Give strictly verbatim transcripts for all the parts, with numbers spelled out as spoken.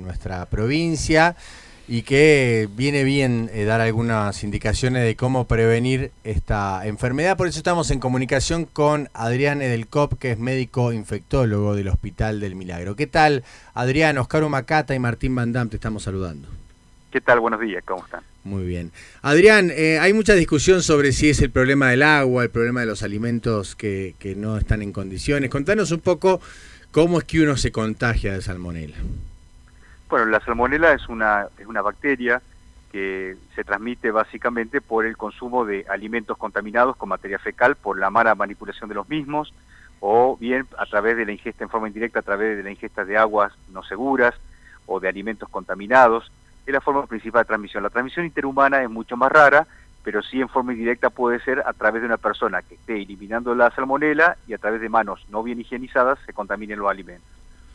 nuestra provincia y que viene bien eh, dar algunas indicaciones de cómo prevenir esta enfermedad. Por eso estamos en comunicación con Adrián Edelkop, que es médico infectólogo del Hospital del Milagro. ¿Qué tal, Adrián? Oscar Humacata y Martín Van Dam te estamos saludando. ¿Qué tal? Buenos días, ¿cómo están? Muy bien. Adrián, eh, hay mucha discusión sobre si es el problema del agua, el problema de los alimentos que, que no están en condiciones. Contanos un poco cómo es que uno se contagia de salmonela. Bueno, la salmonela es una, es una bacteria que se transmite básicamente por el consumo de alimentos contaminados con materia fecal, por la mala manipulación de los mismos, o bien a través de la ingesta en forma indirecta, a través de la ingesta de aguas no seguras o de alimentos contaminados. Es la forma principal de transmisión. La transmisión interhumana es mucho más rara, pero sí en forma indirecta puede ser a través de una persona que esté eliminando la salmonela y a través de manos no bien higienizadas se contaminen los alimentos.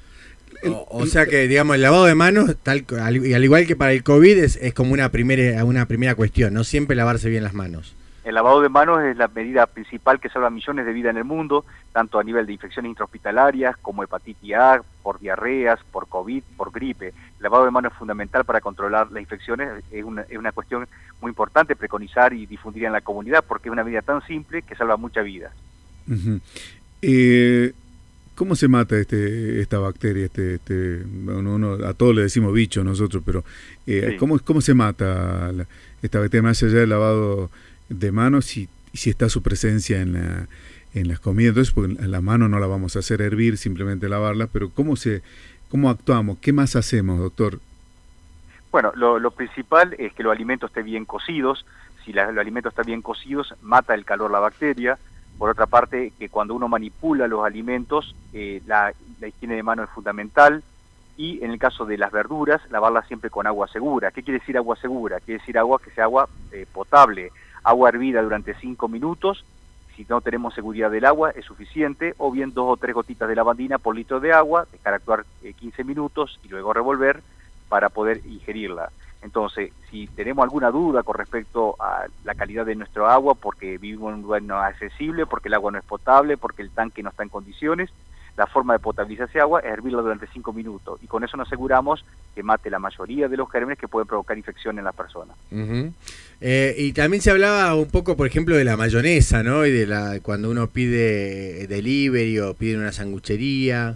O, o sea que, digamos, el lavado de manos, tal al, al igual que para el COVID, es, es como una primera, una primera cuestión, ¿no? Siempre lavarse bien las manos. El lavado de manos es la medida principal que salva millones de vidas en el mundo, tanto a nivel de infecciones intrahospitalarias como hepatitis A, por diarreas, por COVID, por gripe. El lavado de manos es fundamental para controlar las infecciones, es una, es una cuestión muy importante preconizar y difundir en la comunidad porque es una medida tan simple que salva mucha vida. Uh-huh. eh, ¿Cómo se mata este esta bacteria? Este, este uno, uno, a todos le decimos bicho nosotros, pero eh, sí. ¿cómo, ¿cómo se mata la, esta bacteria más allá del lavado de manos y si, si está su presencia en la en las comidas? Entonces, porque la mano no la vamos a hacer hervir, simplemente lavarla, pero ¿cómo se cómo actuamos? ¿Qué más hacemos, doctor? Bueno, lo, lo principal es que los alimentos estén bien cocidos. Si la, los alimentos están bien cocidos, mata el calor la bacteria. Por otra parte, que cuando uno manipula los alimentos, eh, la, la higiene de mano es fundamental. Y en el caso de las verduras, lavarlas siempre con agua segura. ¿Qué quiere decir agua segura? Quiere decir agua que sea agua eh, potable. Agua hervida durante cinco minutos, si no tenemos seguridad del agua es suficiente, o bien dos o tres gotitas de lavandina por litro de agua, dejar actuar eh, quince minutos y luego revolver para poder ingerirla. Entonces, si tenemos alguna duda con respecto a la calidad de nuestro agua, porque vivimos en un lugar no accesible, porque el agua no es potable, porque el tanque no está en condiciones, la forma de potabilizar ese agua es hervirla durante cinco minutos, y con eso nos aseguramos que mate la mayoría de los gérmenes que pueden provocar infección en la persona. Uh-huh. Eh, y también se hablaba un poco, por ejemplo, de la mayonesa, ¿no? Y de la cuando uno pide delivery o pide una sanguchería.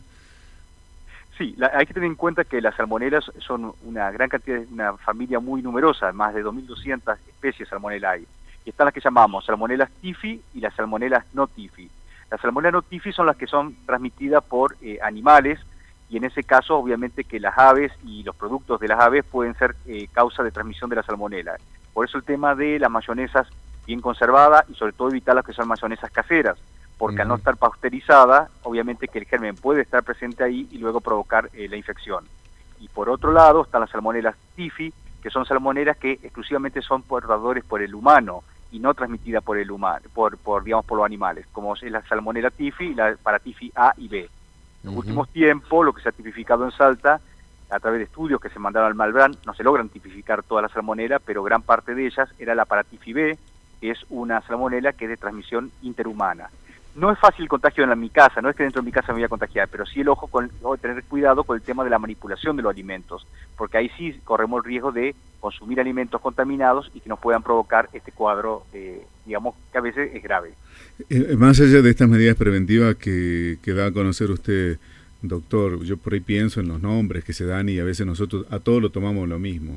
Sí, la, hay que tener en cuenta que las salmonelas son una gran cantidad, una familia muy numerosa, más de dos mil doscientas especies de salmonela hay. Y están las que llamamos salmonelas tifi y las salmonelas no tifi. Las salmonelas no tifi son las que son transmitidas por eh, animales, y en ese caso obviamente que las aves y los productos de las aves pueden ser eh, causa de transmisión de la salmonela. Por eso el tema de las mayonesas bien conservadas y sobre todo evitar las que son mayonesas caseras, porque uh-huh. al no estar pasteurizada, obviamente que el germen puede estar presente ahí y luego provocar eh, la infección. Y por otro lado están las salmonelas tifi, que son salmonelas que exclusivamente son portadores por el humano y no transmitida por el humano, por, por digamos por los animales, como es la salmonela tifi y la paratifi A y B. En los uh-huh. últimos tiempos, lo que se ha tipificado en Salta, a través de estudios que se mandaron al Malbrán, no se logran tipificar toda la salmonela, pero gran parte de ellas era la paratifi B, que es una salmonela que es de transmisión interhumana. No es fácil el contagio en mi casa, no es que dentro de mi casa me voy a contagiar, pero sí el ojo con oh, tener cuidado con el tema de la manipulación de los alimentos, porque ahí sí corremos el riesgo de consumir alimentos contaminados y que nos puedan provocar este cuadro, eh, digamos, que a veces es grave. Eh, más allá de estas medidas preventivas que, que da a conocer usted, doctor, yo por ahí pienso en los nombres que se dan y a veces nosotros a todos lo tomamos lo mismo.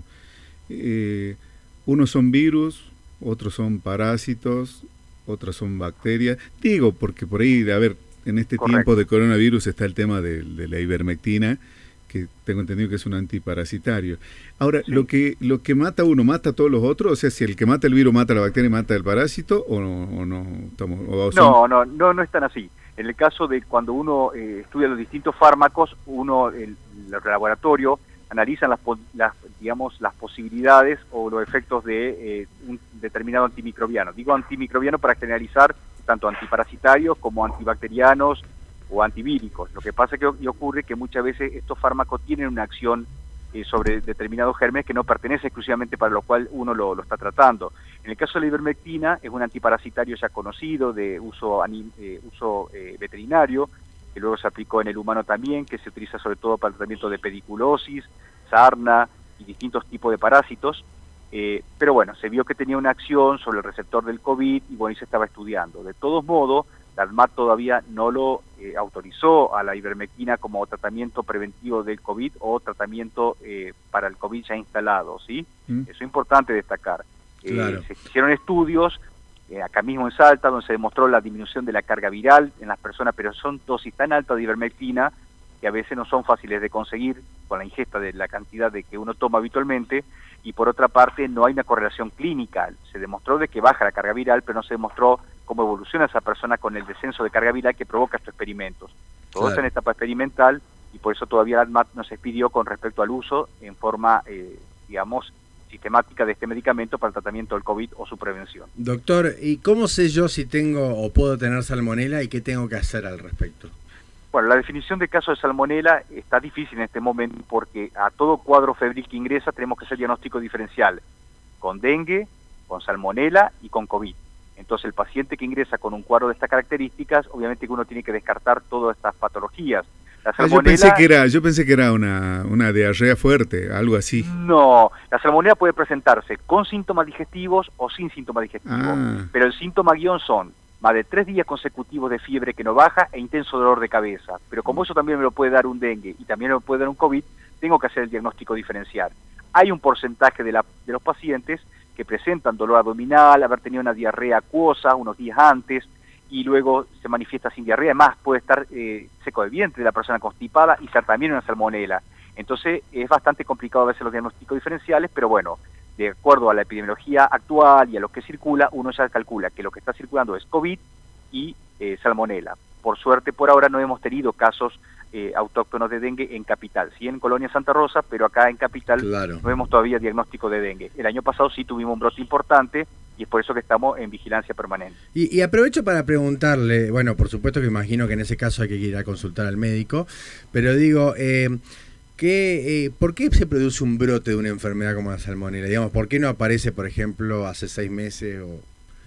Eh, unos son virus, otros son parásitos, otras son bacterias. Digo, porque por ahí, a ver, en este Correcto. tiempo de coronavirus está el tema de, de la ivermectina, que tengo entendido que es un antiparasitario. Ahora, sí. lo que lo que mata a uno, ¿mata a todos los otros? O sea, si el que mata el virus mata la bacteria, ¿mata el parásito? ¿O no? O no, estamos, o son... no, no, no, no es tan así. En el caso de cuando uno eh, estudia los distintos fármacos, uno, el, el laboratorio, analizan las, las, digamos, las posibilidades o los efectos de eh, un determinado antimicrobiano. Digo antimicrobiano para generalizar tanto antiparasitarios como antibacterianos o antivíricos. Lo que pasa que y ocurre que muchas veces estos fármacos tienen una acción eh, sobre determinados gérmenes que no pertenece exclusivamente para lo cual uno lo, lo está tratando. En el caso de la ivermectina es un antiparasitario ya conocido de uso, eh, uso eh, veterinario, que luego se aplicó en el humano también, que se utiliza sobre todo para el tratamiento de pediculosis, sarna y distintos tipos de parásitos, eh, pero bueno, se vio que tenía una acción sobre el receptor del COVID y bueno, y se estaba estudiando. De todos modos, la ANMAT todavía no lo eh, autorizó a la ivermectina como tratamiento preventivo del COVID o tratamiento eh, para el COVID ya instalado, ¿sí? Mm. Eso es importante destacar. Claro. Eh, se hicieron estudios eh, acá mismo en Salta, donde se demostró la disminución de la carga viral en las personas, pero son dosis tan altas de ivermectina que a veces no son fáciles de conseguir con la ingesta de la cantidad de que uno toma habitualmente, y por otra parte no hay una correlación clínica. Se demostró de que baja la carga viral, pero no se demostró cómo evoluciona esa persona con el descenso de carga viral que provoca estos experimentos. Todo claro. está en etapa experimental y por eso todavía la ANMAT no se expidió con respecto al uso en forma, eh, digamos, sistemática de este medicamento para el tratamiento del COVID o su prevención. Doctor, ¿y cómo sé yo si tengo o puedo tener salmonela y qué tengo que hacer al respecto? Bueno, la definición de caso de salmonela está difícil en este momento porque a todo cuadro febril que ingresa tenemos que hacer diagnóstico diferencial con dengue, con salmonela y con COVID. Entonces el paciente que ingresa con un cuadro de estas características, obviamente que uno tiene que descartar todas estas patologías. La salmonela, yo pensé que era, yo pensé que era una, una diarrea fuerte, algo así. No, la salmonela puede presentarse con síntomas digestivos o sin síntomas digestivos, ah. pero el síntoma guión son más de tres días consecutivos de fiebre que no baja e intenso dolor de cabeza. Pero como eso también me lo puede dar un dengue y también me lo puede dar un COVID, tengo que hacer el diagnóstico diferencial. Hay un porcentaje de, la, de los pacientes que presentan dolor abdominal, haber tenido una diarrea acuosa unos días antes y luego se manifiesta sin diarrea. Además puede estar eh, seco de vientre de la persona constipada y ser también una salmonela. Entonces es bastante complicado a veces los diagnósticos diferenciales, pero bueno, de acuerdo a la epidemiología actual y a lo que circula, uno ya calcula que lo que está circulando es COVID y eh, salmonela. Por suerte, por ahora no hemos tenido casos eh, autóctonos de dengue en Capital, sí en Colonia Santa Rosa, pero acá en Capital claro. no vemos todavía diagnóstico de dengue. El año pasado sí tuvimos un brote importante y es por eso que estamos en vigilancia permanente. Y, y aprovecho para preguntarle, bueno, por supuesto que imagino que en ese caso hay que ir a consultar al médico, pero digo... Eh, ¿Qué, eh, ¿Por qué se produce un brote de una enfermedad como la salmonela? Digamos, ¿por qué no aparece, por ejemplo, hace seis meses o,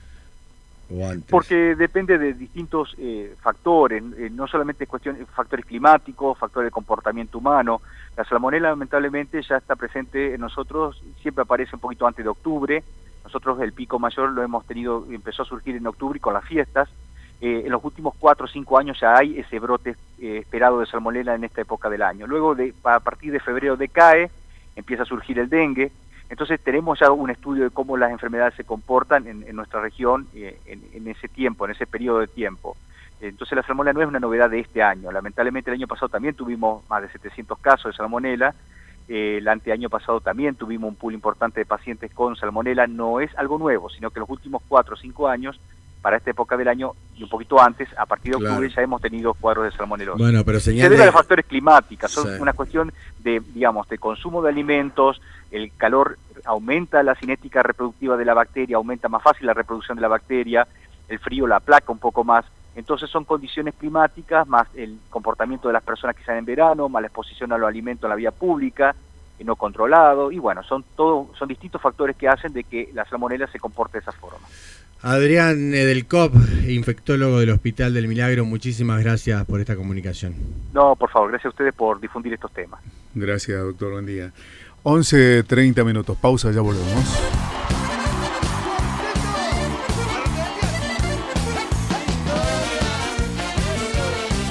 o antes? Porque depende de distintos eh, factores, eh, no solamente cuestiones, factores climáticos, factores de comportamiento humano. La salmonela, lamentablemente, ya está presente en nosotros, siempre aparece un poquito antes de octubre. Nosotros el pico mayor lo hemos tenido, empezó a surgir en octubre y con las fiestas. Eh, en los últimos cuatro o cinco años ya hay ese brote eh, esperado de salmonela en esta época del año. Luego, de, a partir de febrero decae, empieza a surgir el dengue. Entonces tenemos ya un estudio de cómo las enfermedades se comportan en, en nuestra región eh, en, en ese tiempo, en ese periodo de tiempo. Entonces la salmonela no es una novedad de este año. Lamentablemente el año pasado también tuvimos más de setecientos casos de salmonela. Eh, el anteaño pasado también tuvimos un pool importante de pacientes con salmonela. No es algo nuevo, sino que los últimos cuatro o cinco años, para esta época del año y un poquito antes, a partir de octubre, claro, ya hemos tenido cuadros de salmonelosis. Bueno, pero señal se debe de... a factores climáticos, son sí. una cuestión de, digamos, de consumo de alimentos, el calor aumenta la cinética reproductiva de la bacteria, aumenta más fácil la reproducción de la bacteria, el frío la aplaca un poco más, entonces son condiciones climáticas, más el comportamiento de las personas que salen en verano, más la exposición a los alimentos en la vía pública, no controlado, y bueno, son todo, son distintos factores que hacen de que la salmonela se comporte de esa forma. Adrián Edelkop, infectólogo del Hospital del Milagro, muchísimas gracias por esta comunicación. No, por favor, gracias a ustedes por difundir estos temas. Gracias, doctor, buen día. once treinta minutos, pausa, ya volvemos.